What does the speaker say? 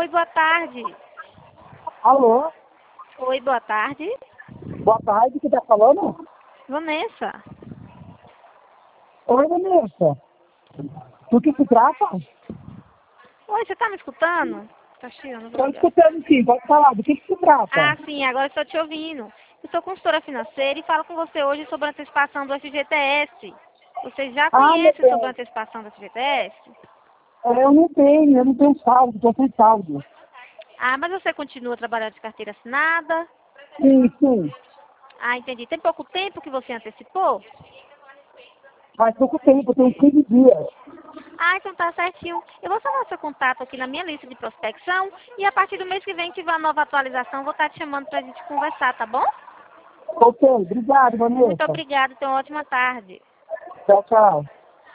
Oi, boa tarde. Alô? Oi, boa tarde. Boa tarde, quem tá falando? Vanessa. Oi, Vanessa. Do que se trata? Oi, você tá me escutando? Tá chiando, Estou obrigada. escutando sim, pode falar. Do que se Ah, trata? sim, agora estou te ouvindo. Eu sou consultora financeira e falo com você hoje sobre a antecipação do FGTS. Você já Ah, meu conhece sobre a Deus. antecipação do FGTS? Eu não tenho saldo, estou sem saldo. Ah, mas você continua trabalhando de carteira assinada? Sim, sim. Ah, entendi. Tem pouco tempo que você antecipou? Faz pouco tempo, tem 15 dias. Ah, então tá certinho. Eu vou salvar seu contato aqui na minha lista de prospecção e a partir do mês que vem, tiver uma nova atualização, vou estar te chamando pra gente conversar, tá bom? Ok, obrigado, Muito Vanessa. obrigada, tenha uma ótima tarde. Tchau, tchau.